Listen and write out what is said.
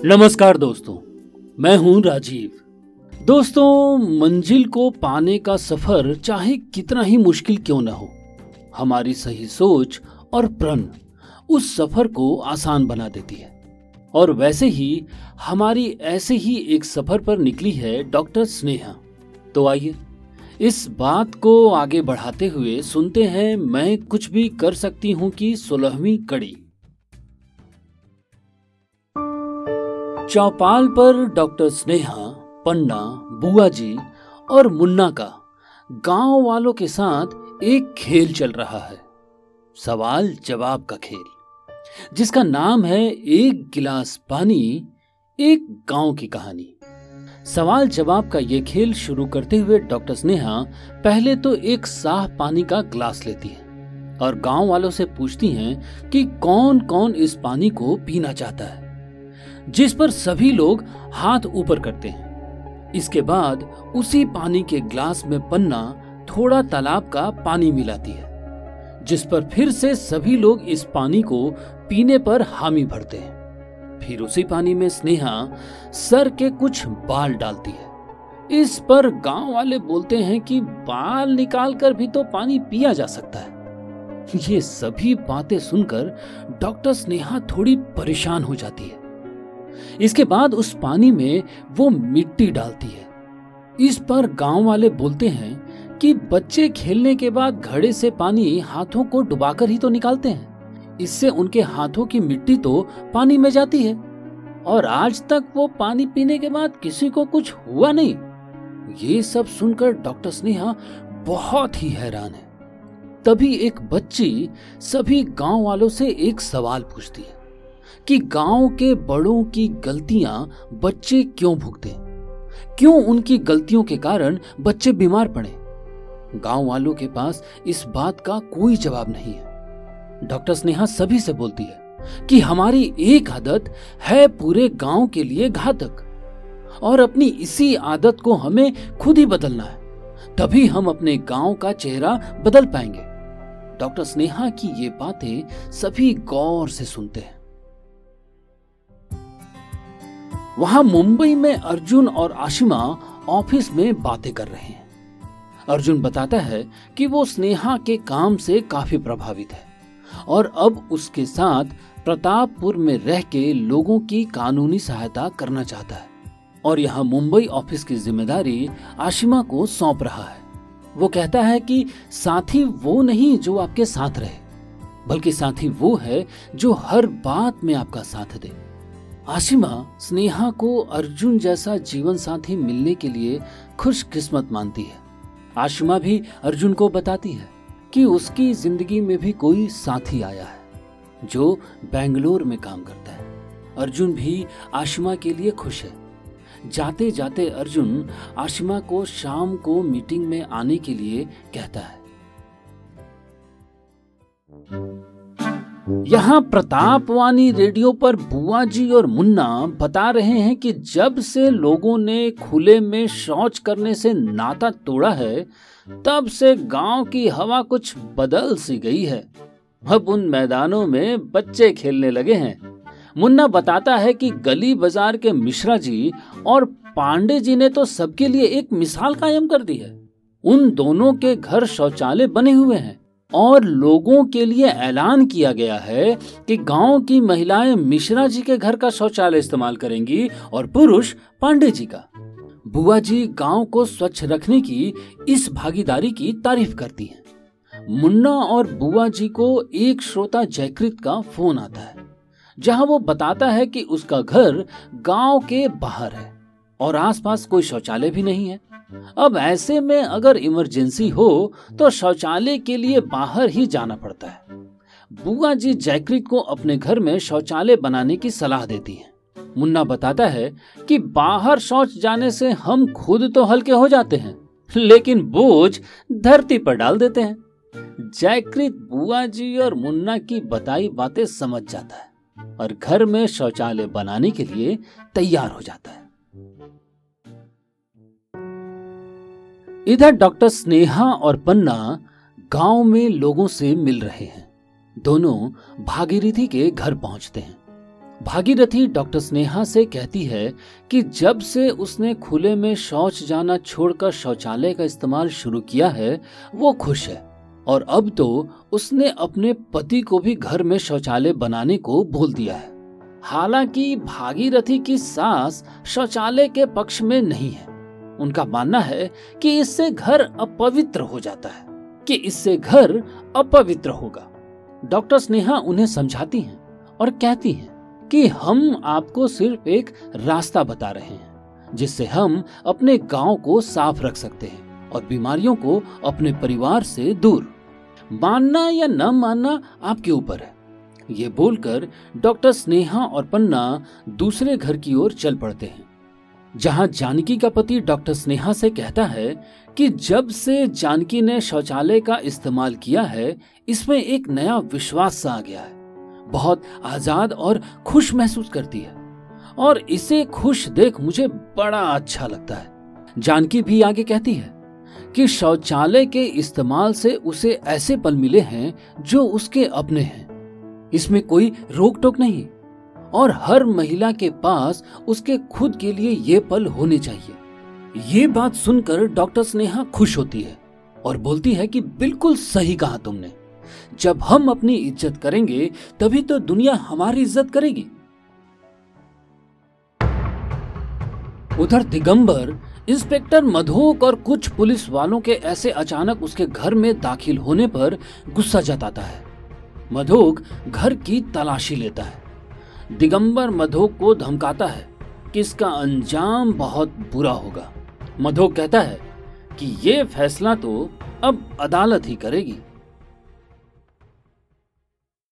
नमस्कार दोस्तों, मैं हूं राजीव। दोस्तों, मंजिल को पाने का सफर चाहे कितना ही मुश्किल क्यों न हो, हमारी सही सोच और प्रण उस सफर को आसान बना देती है। और वैसे ही हमारी ऐसे ही एक सफर पर निकली है डॉक्टर स्नेहा। तो आइए इस बात को आगे बढ़ाते हुए सुनते हैं मैं कुछ भी कर सकती हूं की 16वीं कड़ी। चौपाल पर डॉक्टर स्नेहा, पन्ना, बुआ जी और मुन्ना का गांव वालों के साथ एक खेल चल रहा है, सवाल जवाब का खेल, जिसका नाम है एक गिलास पानी एक गांव की कहानी। सवाल जवाब का ये खेल शुरू करते हुए डॉक्टर स्नेहा पहले तो एक साफ पानी का ग्लास लेती है और गांव वालों से पूछती हैं कि कौन कौन इस पानी को पीना चाहता है, जिस पर सभी लोग हाथ ऊपर करते हैं। इसके बाद उसी पानी के ग्लास में पन्ना थोड़ा तालाब का पानी मिलाती है, जिस पर फिर से सभी लोग इस पानी को पीने पर हामी भरते हैं। फिर उसी पानी में स्नेहा सर के कुछ बाल डालती है। इस पर गांव वाले बोलते हैं कि बाल निकालकर भी तो पानी पिया जा सकता है। ये सभी बातें सुनकर डॉक्टर स्नेहा थोड़ी परेशान हो जाती है। इसके बाद उस पानी में वो मिट्टी डालती है। इस पर गांव वाले बोलते हैं कि बच्चे खेलने के बाद घड़े से पानी हाथों को डुबाकर ही तो निकालते हैं, इससे उनके हाथों की मिट्टी तो पानी में जाती है और आज तक वो पानी पीने के बाद किसी को कुछ हुआ नहीं। ये सब सुनकर डॉक्टर स्नेहा बहुत ही हैरान है। तभी एक बच्ची सभी गांव वालों से एक सवाल पूछती है कि गांव के बड़ों की गलतियां बच्चे क्यों भुगते, क्यों उनकी गलतियों के कारण बच्चे बीमार पड़े। गांव वालों के पास इस बात का कोई जवाब नहीं है। डॉक्टर स्नेहा सभी से बोलती है कि हमारी एक आदत है पूरे गांव के लिए घातक और अपनी इसी आदत को हमें खुद ही बदलना है, तभी हम अपने गांव का चेहरा बदल पाएंगे। डॉक्टर स्नेहा की ये बातें सभी गौर से सुनते हैं। वहां मुंबई में अर्जुन और आशिमा ऑफिस में बातें कर रहे हैं। अर्जुन बताता है कि वो स्नेहा के काम से काफी प्रभावित है और अब उसके साथ प्रतापपुर में रह के लोगों की कानूनी सहायता करना चाहता है और यहाँ मुंबई ऑफिस की जिम्मेदारी आशिमा को सौंप रहा है। वो कहता है कि साथी वो नहीं जो आपके साथ रहे, बल्कि साथी वो है जो हर बात में आपका साथ दे। आशिमा स्नेहा को अर्जुन जैसा जीवन साथी मिलने के लिए खुशकिस्मत मानती है। आशिमा भी अर्जुन को बताती है कि उसकी जिंदगी में भी कोई साथी आया है जो बेंगलोर में काम करता है। अर्जुन भी आशिमा के लिए खुश है। जाते जाते अर्जुन आशिमा को शाम को मीटिंग में आने के लिए कहता है। यहाँ प्रतापवानी रेडियो पर बुआ जी और मुन्ना बता रहे हैं कि जब से लोगों ने खुले में शौच करने से नाता तोड़ा है, तब से गांव की हवा कुछ बदल सी गई है। अब उन मैदानों में बच्चे खेलने लगे हैं। मुन्ना बताता है कि गली बाजार के मिश्रा जी और पांडे जी ने तो सबके लिए एक मिसाल कायम कर दी है। उन दोनों के घर शौचालय बने हुए हैं और लोगों के लिए ऐलान किया गया है कि गांव की महिलाएं मिश्रा जी के घर का शौचालय इस्तेमाल करेंगी और पुरुष पांडे जी का। बुआ जी गांव को स्वच्छ रखने की इस भागीदारी की तारीफ करती हैं। मुन्ना और बुआ जी को एक श्रोता जयकृत का फोन आता है, जहां वो बताता है कि उसका घर गांव के बाहर है और आसपास कोई शौचालय भी नहीं है। अब ऐसे में अगर इमरजेंसी हो तो शौचालय के लिए बाहर ही जाना पड़ता है। बुआ जी जयकृत को अपने घर में शौचालय बनाने की सलाह देती हैं। मुन्ना बताता है कि बाहर शौच जाने से हम खुद तो हल्के हो जाते हैं, लेकिन बोझ धरती पर डाल देते हैं। जयकृत बुआ जी और मुन्ना की बताई बातें समझ जाता है और घर में शौचालय बनाने के लिए तैयार हो जाता है। इधर डॉक्टर स्नेहा और पन्ना गांव में लोगों से मिल रहे हैं। दोनों भागीरथी के घर पहुंचते हैं। भागीरथी डॉक्टर स्नेहा से कहती है कि जब से उसने खुले में शौच जाना छोड़कर शौचालय का इस्तेमाल शुरू किया है वो खुश है, और अब तो उसने अपने पति को भी घर में शौचालय बनाने को बोल दिया है। हालांकि भागीरथी की सास शौचालय के पक्ष में नहीं है। उनका मानना है कि इससे घर अपवित्र हो जाता है, होगा। डॉक्टर स्नेहा उन्हें समझाती हैं और कहती हैं कि हम आपको सिर्फ एक रास्ता बता रहे हैं जिससे हम अपने गांव को साफ रख सकते हैं और बीमारियों को अपने परिवार से दूर। मानना या न मानना आपके ऊपर है। ये बोलकर डॉक्टर स्नेहा और पन्ना दूसरे घर की ओर चल पड़ते हैं, जहां जानकी का पति डॉक्टर स्नेहा से कहता है कि जब से जानकी ने शौचालय का इस्तेमाल किया है इसमें एक नया विश्वास सा आ गया है। बहुत आजाद और खुश महसूस करती है और इसे खुश देख मुझे बड़ा अच्छा लगता है। जानकी भी आगे कहती है कि शौचालय के इस्तेमाल से उसे ऐसे पल मिले हैं जो उसके अपने हैं। इसमें कोई रोक टोक नहीं और हर महिला के पास उसके खुद के लिए ये पल होने चाहिए। ये बात सुनकर डॉक्टर स्नेहा खुश होती है और बोलती है कि बिल्कुल सही कहा तुमने। जब हम अपनी इज्जत करेंगे तभी तो दुनिया हमारी इज्जत करेगी। उधर दिगंबर इंस्पेक्टर मधोक और कुछ पुलिस वालों के ऐसे अचानक उसके घर में दाखिल होने पर गुस्सा जताता है। मधोक घर की तलाशी लेता है। दिगंबर मधोक को धमकाता है कि इसका अंजाम बहुत बुरा होगा। मधोक कहता है कि ये फैसला तो अब अदालत ही करेगी।